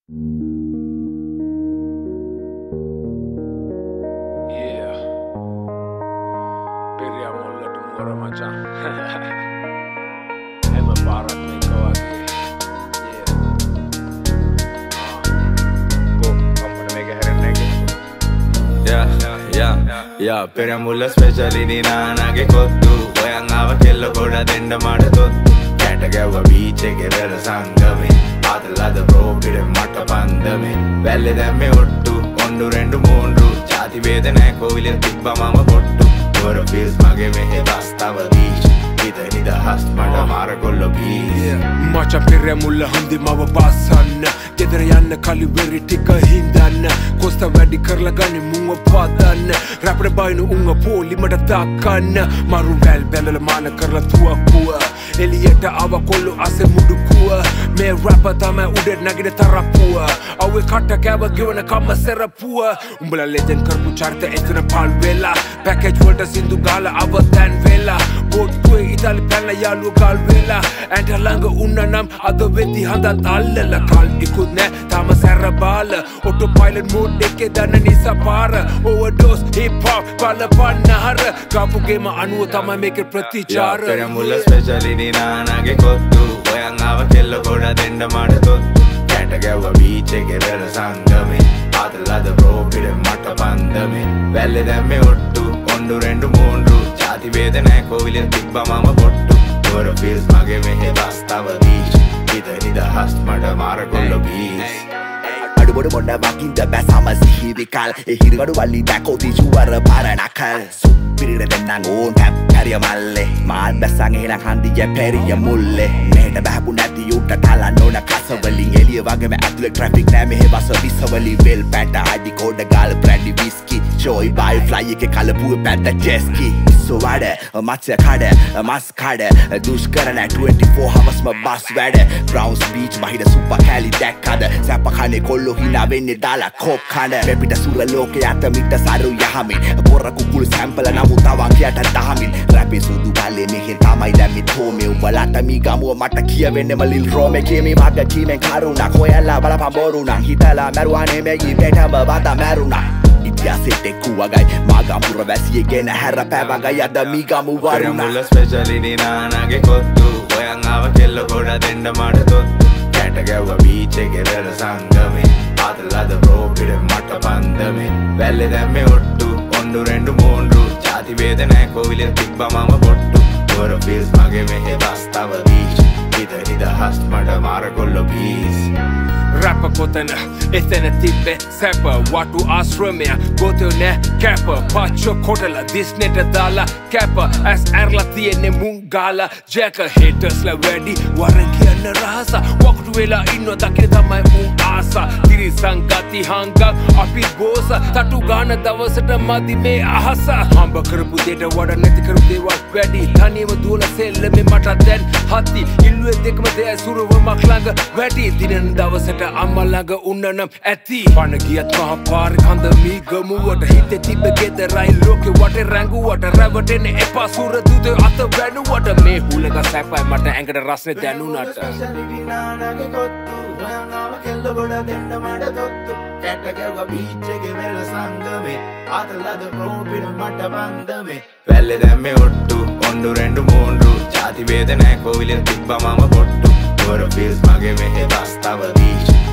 Yeah, Piriya mulla tumura macha. Emma Bharat mein kawagi. Yeah. Go, kampana mege herennege. Yeah, Piriya mulla specially ni naanage kottu. Oyan awa kello koda denna mada tottu. Kata gawa beach ege vela sangame. Adalada bro pide mata pandame. Velle demme ottu. Ondu rendu moondu. Jati vedana kovile tibba mama pottu. Gora feels mage mehe dastawa beach. Nida hast mada mara kollo beach. Macha Piriya mulla hundi mawa basanna. Gedara yanna kali veri tika hindanna. Kosta වැඩි කරලා ගනි මුව පාදන්න. රැපර බයිනු උංග පොලිමට දාකන්න. මරු වැල් බැඳලා මාන කරලා තුවක්කුව. එලියට ආව කොල්ලු අසේ මුඩුකුව. මේ රැපර් තමයි උඩ නැගින තරප්පුව. අවේ කට කෑව ගෙවන කම්ම සෙරපුව. උඹලා ලෙජන්ඩ් කරපු චරිත එතන පල් වෙලා. පැකේජ් වලට සින්දු ගාලා ආව දැන් වෙලා. බෝට්ටුවේ ඉතාලි පැනලා යාළුව ගල් වෙලා. ඇන්ට ළඟ උන්න නම් අද වෙදි හඳත් අල්ලලා. කල් ඉකුත් නෑ තාම සැර බාල. ඔටෝ පයිලට් මෝඩ් එකේ දන්න නිසා පාර. ඕවර්ඩෝස් හිප් හොප් බල පන්නහර. කාපු ගේම අනුව තමයි මේකේ ප්‍රතිචාර. Piriya mulla specially ni naanage kottu. Oyan awa kello koda denna mada tottu. Kata gawa beach ege vela sangame. Adalada bro pide mata pandame. Velle demme ottu. Ondu rendu moondu. Jati vedana kovile tibba mama pottu. Gora feels mage mehe dastawa beach. Nida hast mada mara kollo beach. අඩුබොඩ මොන්න වකින්ද බැසම සිහිවිකල් එහිරිගඩු වල්ලි දැකෝ තිජුවර පරණකල් සුපිරිර දෙන්නන් ඕන් හැප් පැරිය මල්ලේ මාල් බැස්සන් එහෙනම් හන්දිය පැරිය මුල්ලේ මෙහෙට බහපු නැති යුට කලන්න ඕන කසවලින් එළිය වගේම ඇතුලේ traffic නෑ මෙහෙ බස විසවලි වෙල් පැට අඩි කෝඩ ගාල බ්‍රැන්ඩි විස්කි ජෝයි බයි ෆ්ලයි එකේ කලපුවේ පැත්ත ජෙස්කි ඉස්සෝ වැඩ මත්ස්‍ය කඩ මස් කඩ දුෂ්කරන 24 hours ම බස් වැඩ බ්‍රවුන්ස් බීච් මහිද සුපර් කැලි දැක්කද සැප කනේ කොල්ලෝ hina වෙන්නේ දාලා කොක් කන මෙපිට සුර ලෝකේ අත මිට සරු යහමින් පොර කුකුළු සැම්පල නමු තවන් කියට දහමින් රැපේ සුදු ගාලේ මෙහෙන් තමයි දැම්මේ තෝමේ උඹලට මී ගමුව මට කියවෙන්නම ලිල් රෝමේ කීමේ මග කීමෙන් කරුණා කොයලා බලපන් බොරුණා හිතලා මරුවා නෙමෙයි බෙටම බත මරුණා ඉතිහාසෙට එක්කුවගයි මාගම්පුර වැසියේ ගෙන හැර පැවගයි අද මී ගමු Piriya වරුණා mulla specially ni naanage kottu. Oyan awa kello koda denna mada tottu. Kata gawa beach ege vela sangame. Adalada bro pide mata pandame. Velle demme ottu. Ondu rendu moondu. Jati vedana kovile tibba mama pottu. Gora feels mage mehe dastawa beach. Nida hast mada mara kollo beach. Rap කොතන එතන තිබ්බේ සැප වටු ආශ්‍රමය ගොතෝ නෑ කැප පච්චෝ කොටලා දිස්නෙට දාලා කැප ඇස් ඇරලා තියෙන්නේ මුං ගාලා ජැක හේටර්ස්ලා වැඩි වරන් කියන්න රහස වකුටු වෙලා ඉන්න දකින තමයි මුං ආසා තිරිසන් ගති හංගක් අපි බෝස තටු ගාන දවසට මදි මේ අහස හම්බ කරපු දෙයට වඩා නැති කරපු දේවල් වැඩි තනියම දුවන සෙල්ලමේ මට දැන් හති ඉල්ලුවේ දෙකම දෙය සුරවමක් ළඟ වැඩි දිනන දවසට අම්මා ළඟ උන්නනම් ඇති පණ ගියත් මහ පාරේ කඳ මී ගමුවට හිතේ තිබ්බ ගෙදරයි ලෝකෙ වටේ රැඟුවට රැවටෙන්නේ එපා සුර දුද අත වැනුවට මේ හුලඟ සැපයි මට ඇඟට රස්නේ දැනුණාට Velle demme ottu. Ondu rendu moondu. Jati vedana kovile tibba mama pottu. Gora feels mage mehe dastawa beach.